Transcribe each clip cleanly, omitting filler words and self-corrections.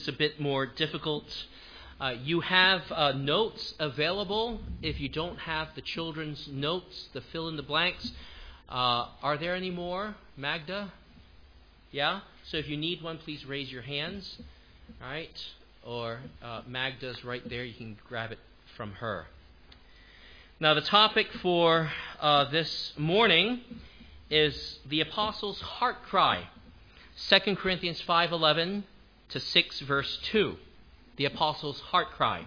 a bit more difficult. You have notes available. If you don't have the children's notes, the fill in the blanks, are there any more? Magda? Yeah? So if you need one, please raise your hands. All right? Or Magda's right there. You can grab it from her. Now the topic for this morning is the Apostles' heart cry. 2 Corinthians 5:11 to 6 verse 2. The Apostles' heart cry.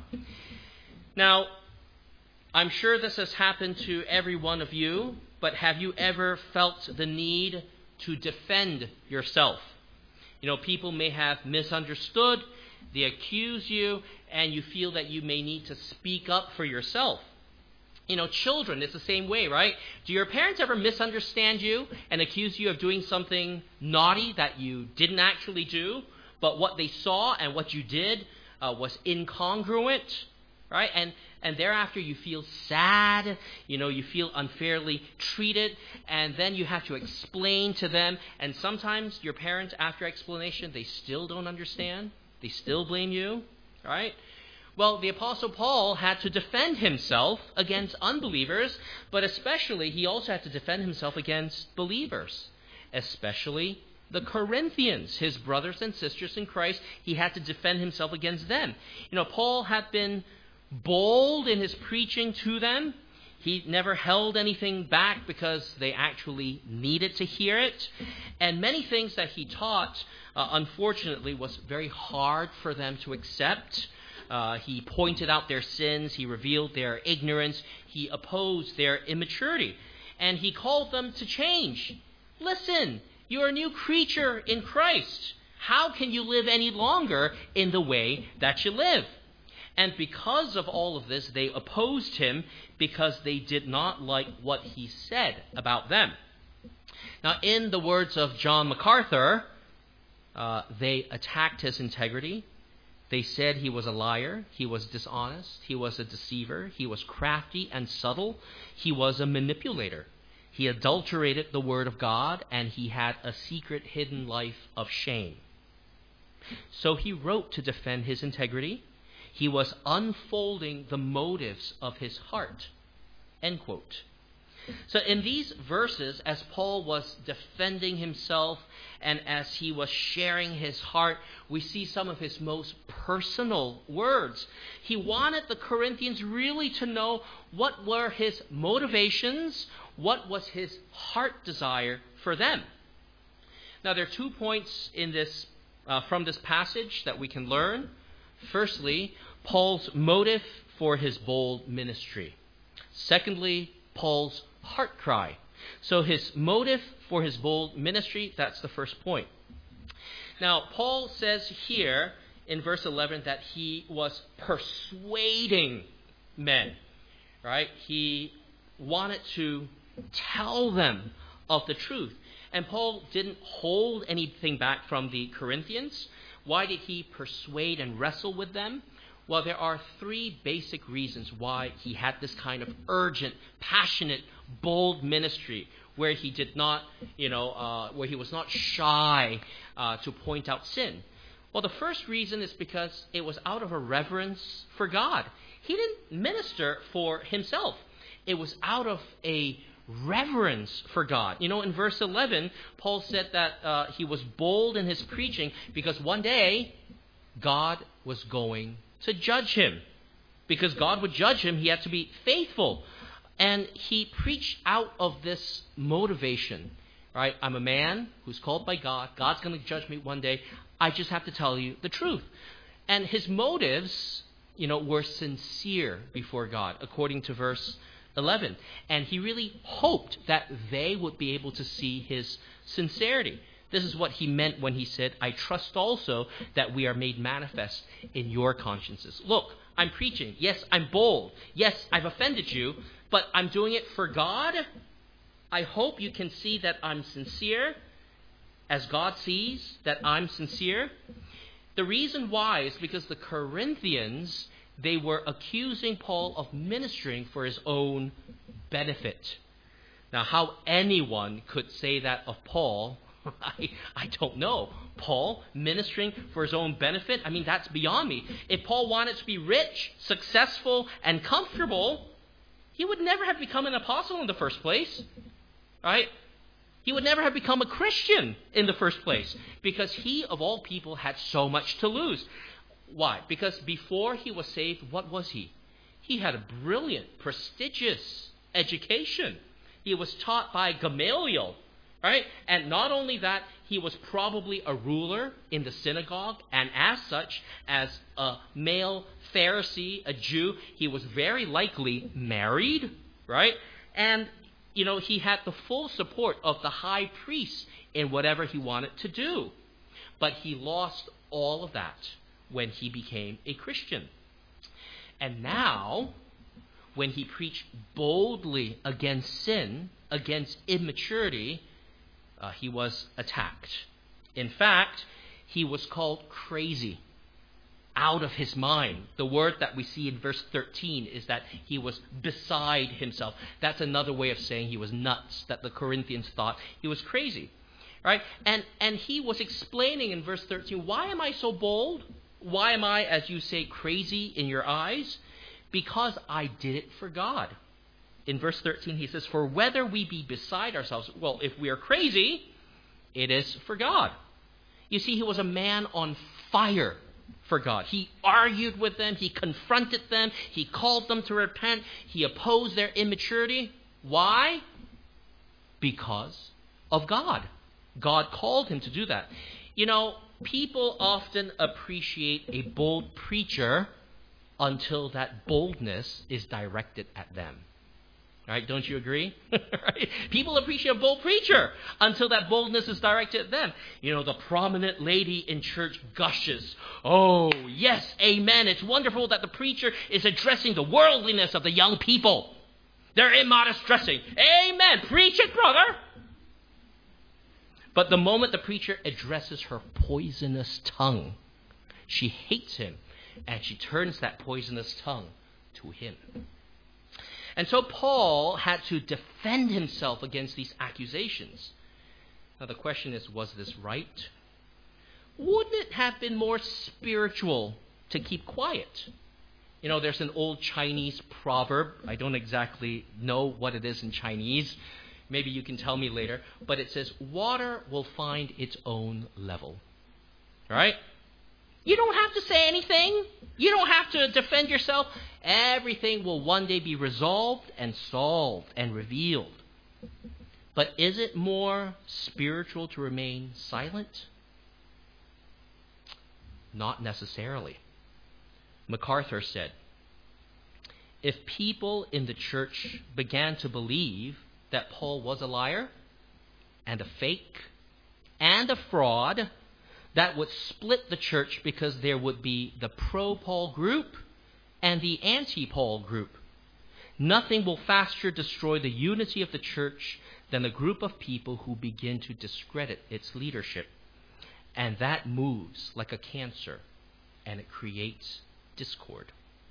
Now, I'm sure this has happened to every one of you, but have you ever felt the need to defend yourself? You know, people may have misunderstood, they accuse you, and you feel that you may need to speak up for yourself. You know, children, it's the same way, right? Do your parents ever misunderstand you and accuse you of doing something naughty that you didn't actually do, but what they saw and what you did was incongruent, right? And thereafter you feel sad, you know, you feel unfairly treated, and then you have to explain to them, and sometimes your parents, after explanation, they still don't understand, they still blame you, right? Well, the Apostle Paul had to defend himself against unbelievers, but especially he also had to defend himself against believers, especially the Corinthians, his brothers and sisters in Christ. He had to defend himself against them. You know, Paul had been bold in his preaching to them. He never held anything back because they actually needed to hear it. And many things that he taught, unfortunately, was very hard for them to accept. He pointed out their sins, he revealed their ignorance, he opposed their immaturity, and he called them to change. Listen, you're a new creature in Christ. How can you live any longer in the way that you live? And because of all of this, they opposed him because they did not like what he said about them. Now, in the words of John MacArthur, they attacked his integrity. They said he was a liar, he was dishonest, he was a deceiver, he was crafty and subtle, he was a manipulator. He adulterated the word of God, and he had a secret hidden life of shame. So he wrote to defend his integrity. He was unfolding the motives of his heart. End quote. So in these verses, as Paul was defending himself and as he was sharing his heart, we see some of his most personal words. He wanted the Corinthians really to know what were his motivations, what was his heart desire for them. Now there are 2 points in this from this passage that we can learn. Firstly, Paul's motive for his bold ministry. Secondly, Paul's heart cry. So his motive for his bold ministry, that's the first point. Now, Paul says here in verse 11 that he was persuading men, right? He wanted to tell them of the truth. And Paul didn't hold anything back from the Corinthians. Why did he persuade and wrestle with them? Well, there are 3 basic reasons why he had this kind of urgent, passionate, bold ministry where he did not, where he was not shy to point out sin. Well, the first reason is because it was out of a reverence for God. He didn't minister for himself. It was out of a reverence for God. You know, in verse 11, Paul said that he was bold in his preaching because one day God was going to judge him. Because God would judge him, he had to be faithful. And he preached out of this motivation, right? I'm a man who's called by God. God's going to judge me one day. I just have to tell you the truth. And his motives, were sincere before God, according to verse 11. And he really hoped that they would be able to see his sincerity. This is what he meant when he said, I trust also that we are made manifest in your consciences. Look, I'm preaching. Yes, I'm bold. Yes, I've offended you, but I'm doing it for God. I hope you can see that I'm sincere, as God sees that I'm sincere. The reason why is because the Corinthians, they were accusing Paul of ministering for his own benefit. Now, how anyone could say that of Paul I don't know. Paul ministering for his own benefit? I mean, that's beyond me. If Paul wanted to be rich, successful, and comfortable, he would never have become an apostle in the first place. Right? He would never have become a Christian in the first place because he, of all people, had so much to lose. Why? Because before he was saved, what was he? He had a brilliant, prestigious education. He was taught by Gamaliel, right? And not only that, he was probably a ruler in the synagogue, and as such, as a male Pharisee, a Jew, he was very likely married, right? And, he had the full support of the high priest in whatever he wanted to do. But he lost all of that when he became a Christian. And now, when he preached boldly against sin, against immaturity, he was attacked. In fact, he was called crazy, out of his mind. The word that we see in verse 13 is that he was beside himself. That's another way of saying he was nuts, that the Corinthians thought he was crazy. Right? And he was explaining in verse 13, why am I so bold? Why am I, as you say, crazy in your eyes? Because I did it for God. In verse 13 he says, for whether we be beside ourselves, well, if we are crazy, it is for God. You see, he was a man on fire for God. He argued with them. He confronted them. He called them to repent. He opposed their immaturity. Why? Because of God. God called him to do that. People often appreciate a bold preacher until that boldness is directed at them. Right? Don't you agree? Right? People appreciate a bold preacher until that boldness is directed at them. The prominent lady in church gushes. Oh, yes, amen. It's wonderful that the preacher is addressing the worldliness of the young people. Their immodest dressing. Amen. Preach it, brother. But the moment the preacher addresses her poisonous tongue, she hates him, and she turns that poisonous tongue to him. And so Paul had to defend himself against these accusations. Now the question is, was this right? Wouldn't it have been more spiritual to keep quiet? There's an old Chinese proverb. I don't exactly know what it is in Chinese. Maybe you can tell me later. But it says, water will find its own level. All right? You don't have to say anything. You don't have to defend yourself. Everything will one day be resolved and solved and revealed. But is it more spiritual to remain silent? Not necessarily. MacArthur said, if people in the church began to believe that Paul was a liar and a fake and a fraud, that would split the church because there would be the pro-Paul group and the anti-Paul group. Nothing will faster destroy the unity of the church than a group of people who begin to discredit its leadership. And that moves like a cancer, and it creates discord.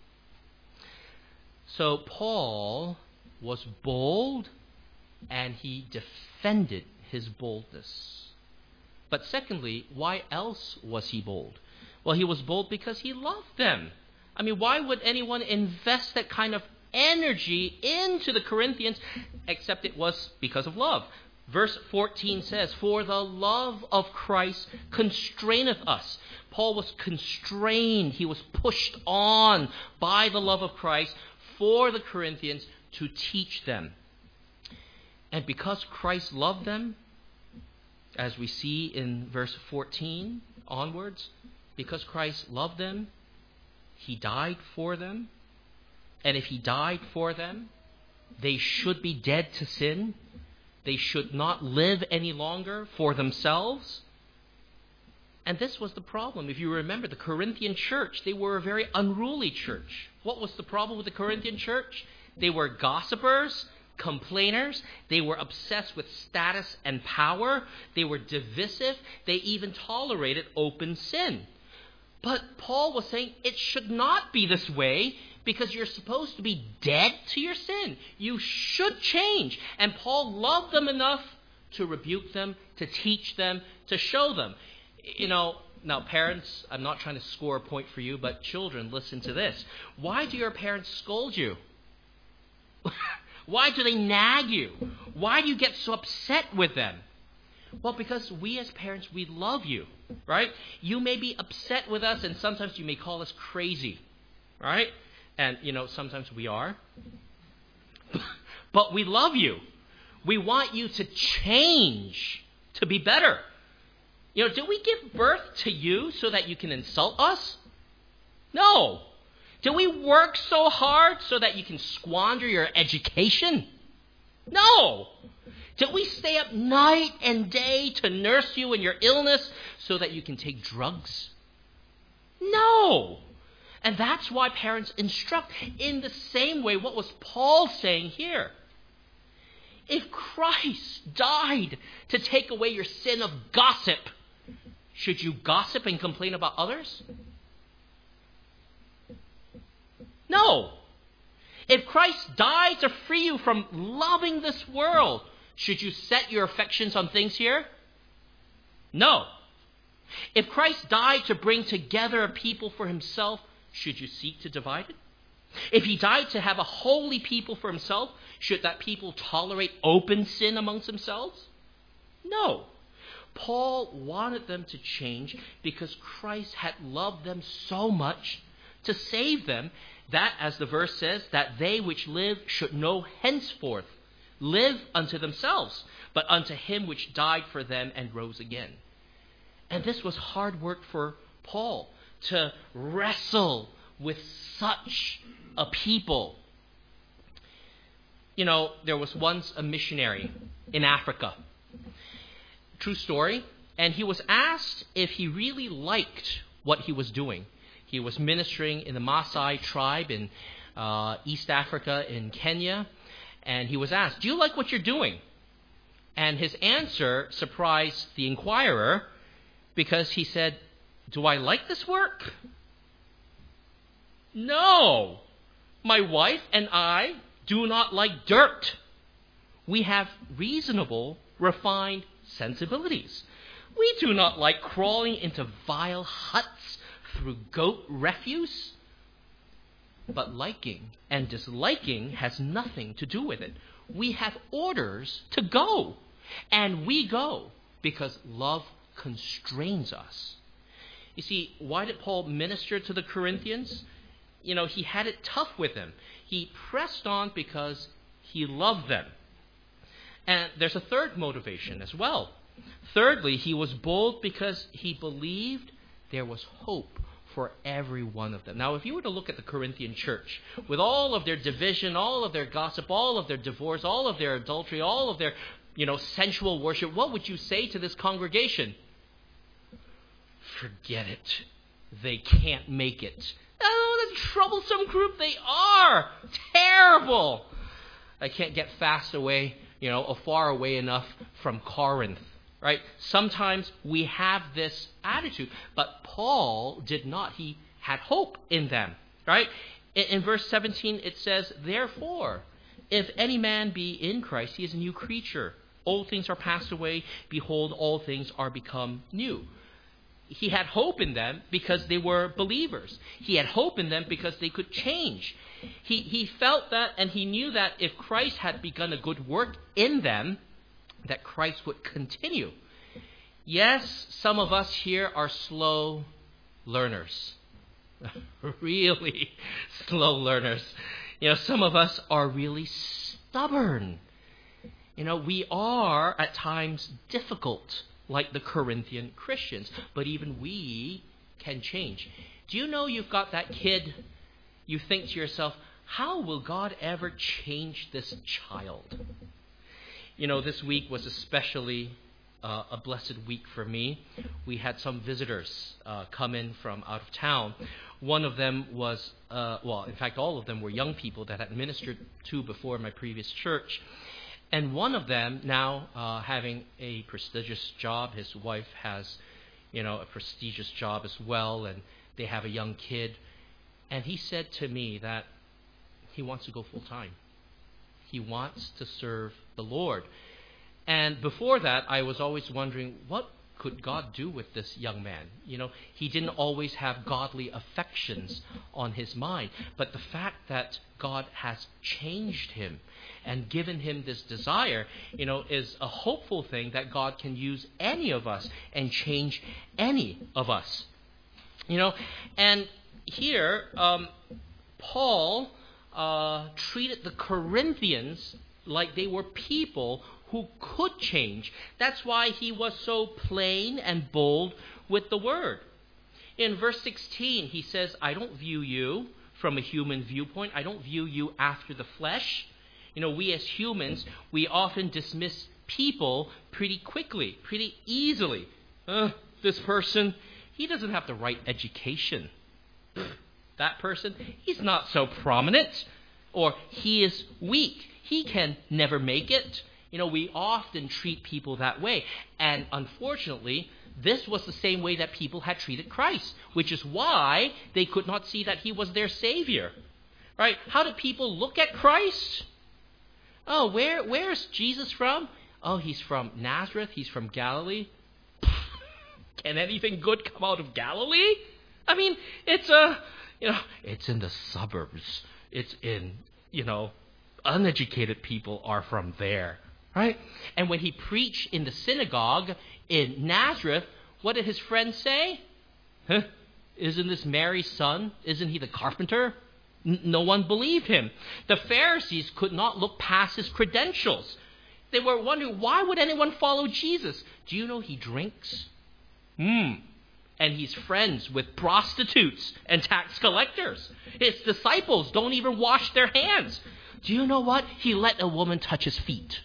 So Paul was bold, and he defended his boldness. But secondly, why else was he bold? Well, he was bold because he loved them. I mean, why would anyone invest that kind of energy into the Corinthians except it was because of love? Verse 14 says, for the love of Christ constraineth us. Paul was constrained. He was pushed on by the love of Christ for the Corinthians to teach them. And because Christ loved them, as we see in verse 14 onwards, because Christ loved them, he died for them. And if he died for them, they should be dead to sin. They should not live any longer for themselves. And this was the problem. If you remember, the Corinthian church, they were a very unruly church. What was the problem with the Corinthian church? They were gossipers, complainers. They were obsessed with status and power. They were divisive. They even tolerated open sin. But Paul was saying it should not be this way because you're supposed to be dead to your sin. You should change. And Paul loved them enough to rebuke them, to teach them, to show them. Now parents, I'm not trying to score a point for you, but children, listen to this. Why do your parents scold you? Why do they nag you? Why do you get so upset with them? Well, because we as parents, we love you, right? You may be upset with us, and sometimes you may call us crazy, right? And, sometimes we are. But we love you. We want you to change, to be better. Did we give birth to you so that you can insult us? No. Did we work so hard so that you can squander your education? No. Did we stay up night and day to nurse you in your illness so that you can take drugs? No. And that's why parents instruct in the same way. What was Paul saying here? If Christ died to take away your sin of gossip, should you gossip and complain about others? No. If Christ died to free you from loving this world, should you set your affections on things here? No. If Christ died to bring together a people for himself, should you seek to divide it? If he died to have a holy people for himself, should that people tolerate open sin amongst themselves? No. Paul wanted them to change because Christ had loved them so much to save them that, as the verse says, that they which live should no henceforth live unto themselves, but unto him which died for them and rose again. And this was hard work for Paul, to wrestle with such a people. There was once a missionary in Africa. True story. And he was asked if he really liked what he was doing. He was ministering in the Maasai tribe in East Africa in Kenya. And he was asked, "Do you like what you're doing?" And his answer surprised the inquirer because he said, "Do I like this work? No. My wife and I do not like dirt. We have reasonable, refined sensibilities. We do not like crawling into vile huts through goat refuse." But liking and disliking has nothing to do with it. We have orders to go. And we go because love constrains us. You see, why did Paul minister to the Corinthians? He had it tough with them. He pressed on because he loved them. And there's a third motivation as well. Thirdly, he was bold because he believed there was hope for every one of them. Now, if you were to look at the Corinthian church, with all of their division, all of their gossip, all of their divorce, all of their adultery, all of their, sensual worship, what would you say to this congregation? Forget it. They can't make it. Oh, the troublesome group they are. Terrible. I can't get far away enough from Corinth. Right? Sometimes we have this attitude, but Paul did not. He had hope in them. Right? In verse 17 it says, "Therefore, if any man be in Christ, he is a new creature. Old things are passed away. Behold, all things are become new." He had hope in them because they were believers. He had hope in them because they could change. He felt that, and he knew that if Christ had begun a good work in them, that Christ would continue. Yes, some of us here are slow learners. Really slow learners. Some of us are really stubborn. We are at times difficult, like the Corinthian Christians. But even we can change. Do you know you've got that kid? You think to yourself, how will God ever change this child? This week was especially a blessed week for me. We had some visitors come in from out of town. One of them was, in fact, all of them were young people that had ministered to before in my previous church. And one of them now having a prestigious job. His wife has, a prestigious job as well, and they have a young kid. And he said to me that he wants to go full time. He wants to serve the Lord. And before that, I was always wondering, what could God do with this young man? He didn't always have godly affections on his mind. But the fact that God has changed him and given him this desire, is a hopeful thing that God can use any of us and change any of us. And here, Paul treated the Corinthians like they were people who could change. That's why he was so plain and bold with the word. In verse 16, he says, I don't view you from a human viewpoint. I don't view you after the flesh. We as humans, we often dismiss people pretty quickly, pretty easily. This person, he doesn't have the right education. That person, he's not so prominent. Or he is weak. He can never make it. We often treat people that way. And unfortunately, this was the same way that people had treated Christ, which is why they could not see that he was their Savior. Right? How did people look at Christ? Oh, where's Jesus from? Oh, he's from Nazareth. He's from Galilee. Can anything good come out of Galilee? I mean, it's in the suburbs. It's in, uneducated people are from there. Right? And when he preached in the synagogue in Nazareth, what did his friends say? Isn't this Mary's son? Isn't he the carpenter? No one believed him. The Pharisees could not look past his credentials. They were wondering, why would anyone follow Jesus? Do you know he drinks? And he's friends with prostitutes and tax collectors. His disciples don't even wash their hands. Do you know what? He let a woman touch his feet.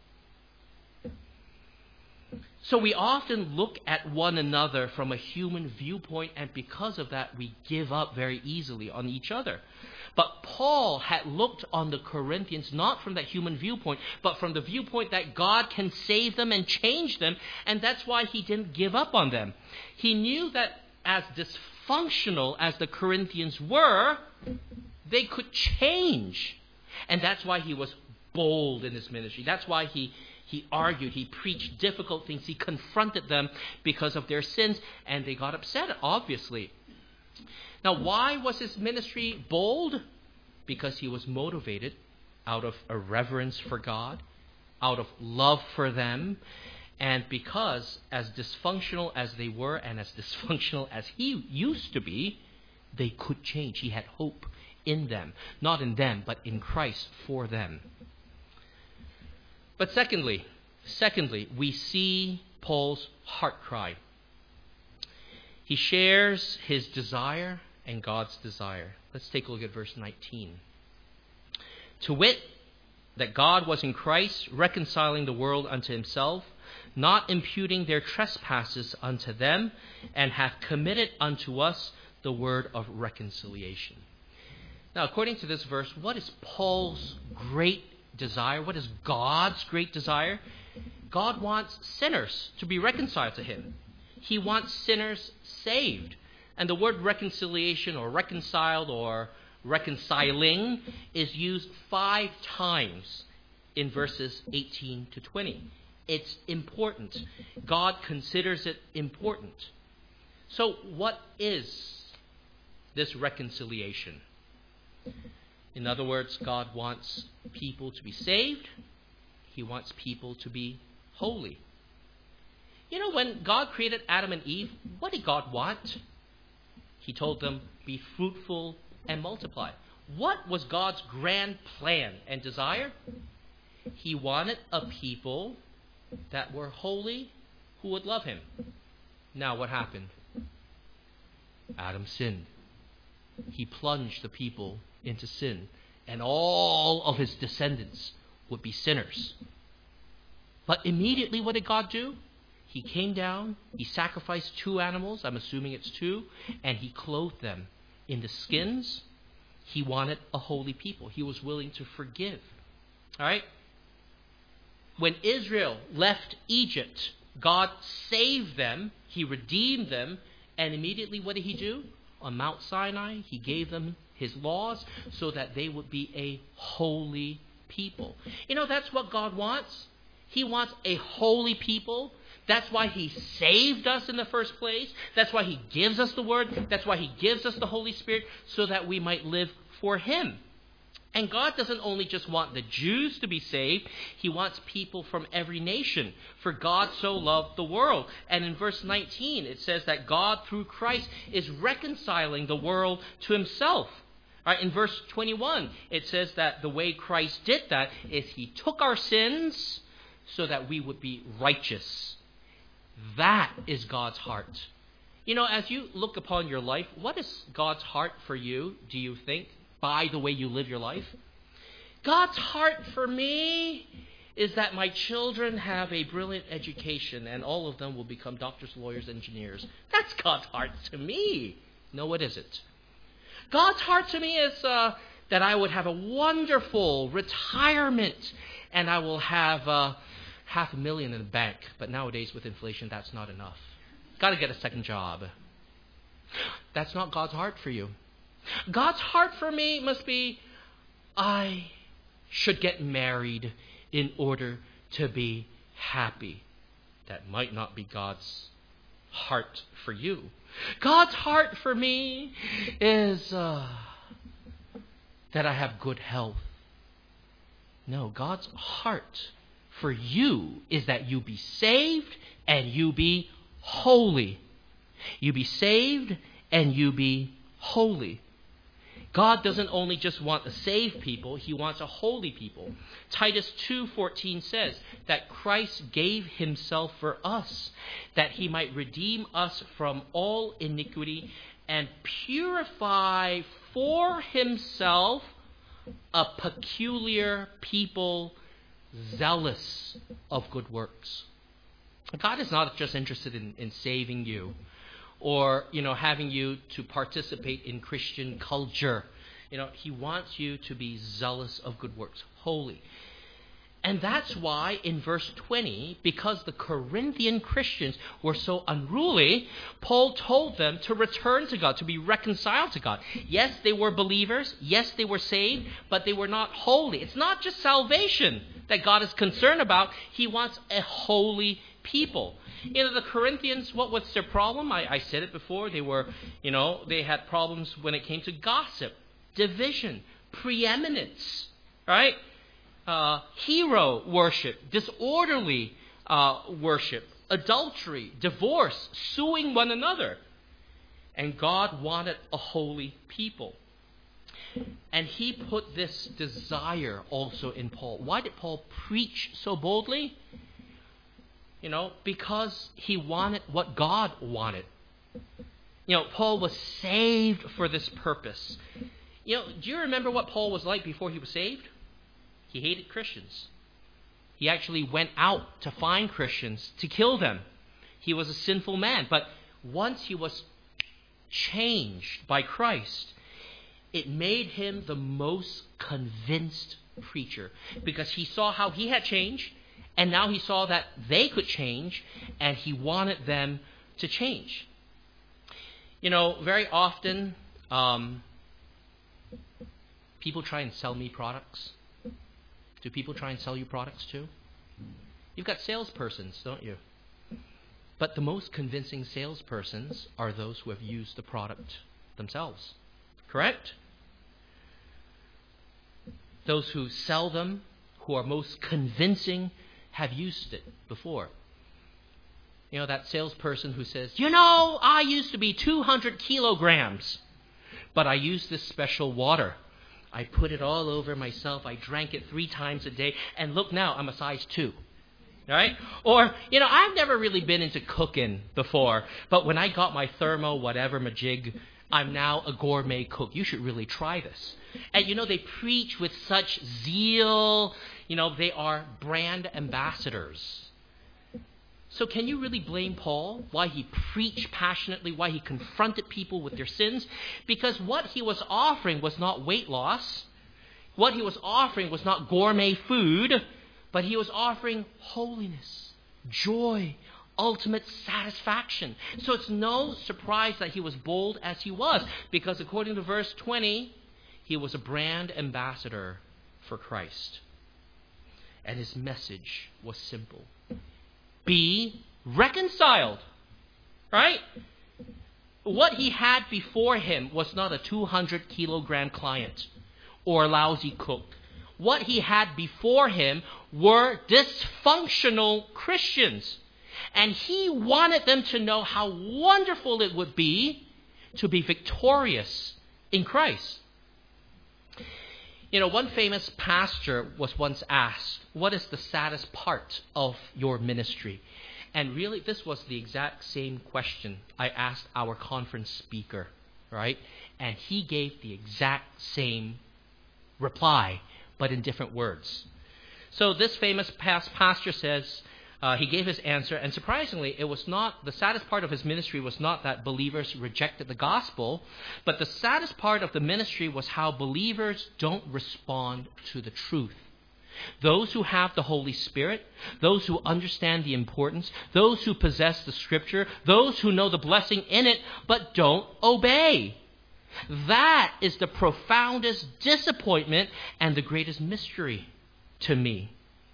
So we often look at one another from a human viewpoint, and because of that, we give up very easily on each other. But Paul had looked on the Corinthians not from that human viewpoint, but from the viewpoint that God can save them and change them, and that's why he didn't give up on them. He knew that as dysfunctional as the Corinthians were, they could change. And that's why he was bold in his ministry. That's why he argued, he preached difficult things, he confronted them because of their sins, and they got upset, obviously. Now, why was his ministry bold? Because he was motivated out of a reverence for God, out of love for them, and because as dysfunctional as they were and as dysfunctional as he used to be, they could change. He had hope in them, not in them, but in Christ for them. But secondly, we see Paul's heart cry. He shares his desire and God's desire. Let's take a look at verse 19. To wit, that God was in Christ, reconciling the world unto himself, not imputing their trespasses unto them, and hath committed unto us the word of reconciliation. Now, according to this verse, what is Paul's great desire? What is God's great desire? God wants sinners to be reconciled to him. He wants sinners saved. And the word reconciliation or reconciled or reconciling is used 5 times in verses 18 to 20. It's important. God considers it important. So what is this reconciliation? In other words, God wants people to be saved. He wants people to be holy. When God created Adam and Eve, what did God want? He told them, be fruitful and multiply. What was God's grand plan and desire? He wanted a people that were holy who would love him. Now what happened? Adam sinned. He plunged the people into sin, and all of his descendants would be sinners. But immediately what did God do? He came down, he sacrificed 2 animals, I'm assuming it's 2, and he clothed them in the skins. He wanted a holy people. He was willing to forgive. All right? When Israel left Egypt, God saved them, he redeemed them, and immediately what did he do? On Mount Sinai, he gave them his laws so that they would be a holy people. That's what God wants. He wants a holy people. That's why He saved us in the first place. That's why He gives us the Word. That's why He gives us the Holy Spirit, so that we might live for Him. And God doesn't only just want the Jews to be saved, He wants people from every nation. For God so loved the world. And in verse 19 it says that God through Christ is reconciling the world to Himself. All right, in verse 21 it says that the way Christ did that is He took our sins so that we would be righteous. That is God's heart. You know, as you look upon your life, what is God's heart for you, do you think, by the way you live your life? God's heart for me is that my children have a brilliant education and all of them will become doctors, lawyers, engineers. That's God's heart to me. No, what is it? God's heart to me is that I would have a wonderful retirement and I will have $500,000 in the bank. But nowadays with inflation, that's not enough. Got to get a second job. That's not God's heart for you. God's heart for me must be, I should get married in order to be happy. That might not be God's heart for you. God's heart for me is that I have good health. No, God's heart for you is that you be saved and you be holy. You be saved and you be holy. God doesn't only just want a saved people, He wants a holy people. Titus 2:14 says that Christ gave Himself for us, that He might redeem us from all iniquity and purify for Himself a peculiar people zealous of good works. God is not just interested in saving you, or, having you to participate in Christian culture. He wants you to be zealous of good works, holy. And that's why in verse 20, because the Corinthian Christians were so unruly, Paul told them to return to God, to be reconciled to God. Yes, they were believers. Yes, they were saved, but they were not holy. It's not just salvation that God is concerned about. He wants a holy people. The Corinthians, what was their problem? I said it before. They had problems when it came to gossip, division, preeminence, right? Hero worship, disorderly worship, adultery, divorce, suing one another. And God wanted a holy people. And He put this desire also in Paul. Why did Paul preach so boldly? Because he wanted what God wanted. Paul was saved for this purpose. Do you remember what Paul was like before he was saved? He hated Christians. He actually went out to find Christians to kill them. He was a sinful man. But once he was changed by Christ, it made him the most convinced preacher, because he saw how he had changed. And now he saw that they could change, and he wanted them to change. Very often, people try and sell me products. Do people try and sell you products too? You've got salespersons, don't you? But the most convincing salespersons are those who have used the product themselves. Correct? Those who sell them, who are most convincing, have used it before. That salesperson who says, I used to be 200 kilograms, but I used this special water. I put it all over myself. I drank it 3 times a day. And look now, I'm a size 2. Right? Or, I've never really been into cooking before, but when I got my thermo whatever majig, I'm now a gourmet cook. You should really try this. And they preach with such zeal. They are brand ambassadors. So can you really blame Paul? Why he preached passionately, why he confronted people with their sins? Because what he was offering was not weight loss. What he was offering was not gourmet food, but he was offering holiness, joy, ultimate satisfaction. So it's no surprise that he was bold as he was, because according to verse 20, he was a brand ambassador for Christ. And his message was simple. Be reconciled. Right? What he had before him was not a 200-kilogram client or a lousy cook. What he had before him were dysfunctional Christians. And he wanted them to know how wonderful it would be to be victorious in Christ. One famous pastor was once asked, what is the saddest part of your ministry? And really, this was the exact same question I asked our conference speaker, right? And he gave the exact same reply, but in different words. So this famous pastor says, he gave his answer, and surprisingly, it was not, the saddest part of his ministry was not that believers rejected the gospel, but the saddest part of the ministry was how believers don't respond to the truth. Those who have the Holy Spirit, those who understand the importance, those who possess the Scripture, those who know the blessing in it, but don't obey. That is the profoundest disappointment and the greatest mystery to me.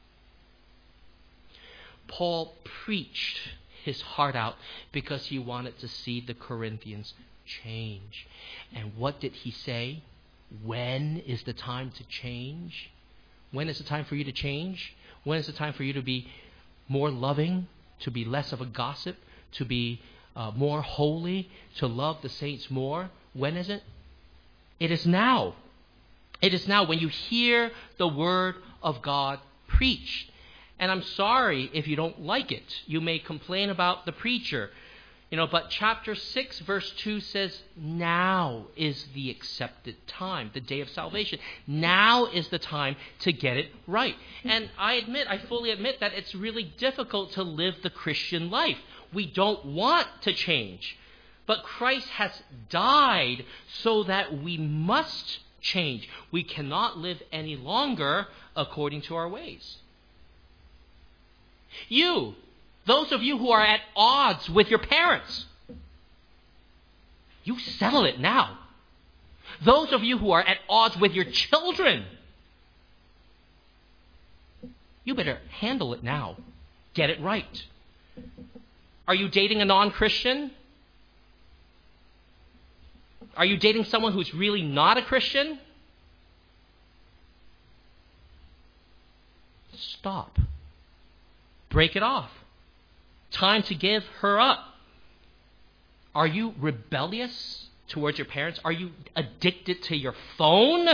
Paul preached his heart out because he wanted to see the Corinthians change. And what did he say? When is the time to change? When is the time for you to change? When is the time for you to be more loving, to be less of a gossip, to be more holy, to love the saints more? When is it? It is now. It is now when you hear the word of God preached. And I'm sorry if you don't like it. You may complain about the preacher. But chapter 6, verse 2 says, now is the accepted time, the day of salvation. Now is the time to get it right. And I fully admit that it's really difficult to live the Christian life. We don't want to change. But Christ has died so that we must change. We cannot live any longer according to our ways. Those of you who are at odds with your parents, you settle it now. Those of you who are at odds with your children, you better handle it now. Get it right. Are you dating a non-Christian? Are you dating someone who's really not a Christian? Stop. Break it off. Time to give her up. Are you rebellious towards your parents? Are you addicted to your phone?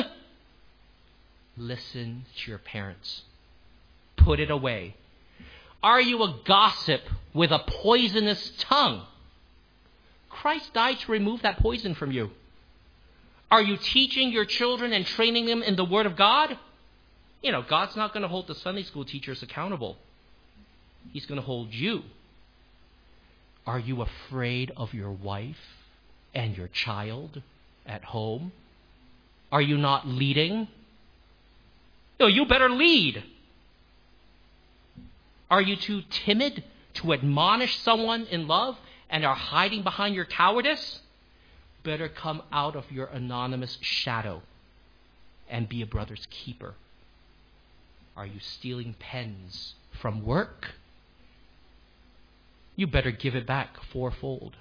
Listen to your parents. Put it away. Are you a gossip with a poisonous tongue? Christ died to remove that poison from you. Are you teaching your children and training them in the Word of God? God's not going to hold the Sunday school teachers accountable. He's going to hold you. Are you afraid of your wife and your child at home? Are you not leading? No, you better lead. Are you too timid to admonish someone in love and are hiding behind your cowardice? Better come out of your anonymous shadow and be a brother's keeper. Are you stealing pens from work? You better give it back fourfold.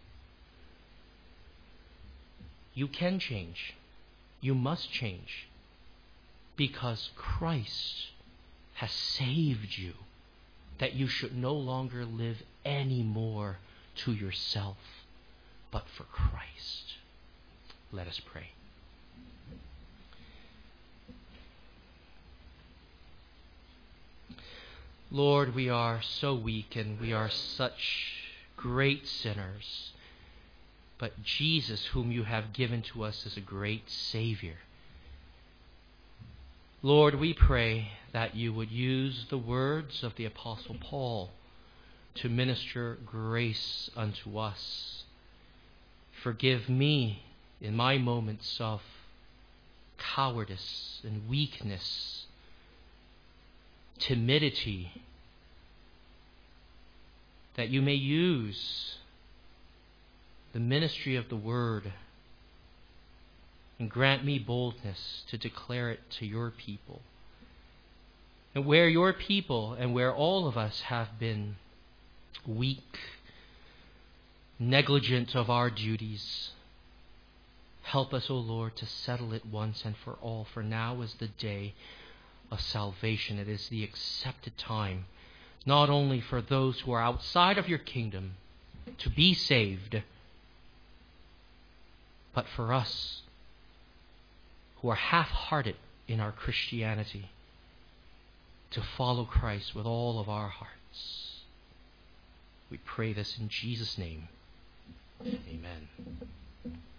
You can change. You must change. Because Christ has saved you, that you should no longer live anymore to yourself, but for Christ. Let us pray. Lord, we are so weak and we are such great sinners. But Jesus, whom you have given to us, is a great Savior. Lord, we pray that you would use the words of the Apostle Paul to minister grace unto us. Forgive me in my moments of cowardice and weakness, timidity, that you may use the ministry of the Word and grant me boldness to declare it to your people. And where your people and where all of us have been weak, negligent of our duties, help us, O Lord, to settle it once and for all. For now is the day of salvation. It is the accepted time, not only for those who are outside of your kingdom to be saved, but for us who are half-hearted in our Christianity to follow Christ with all of our hearts. We pray this in Jesus' name. Amen.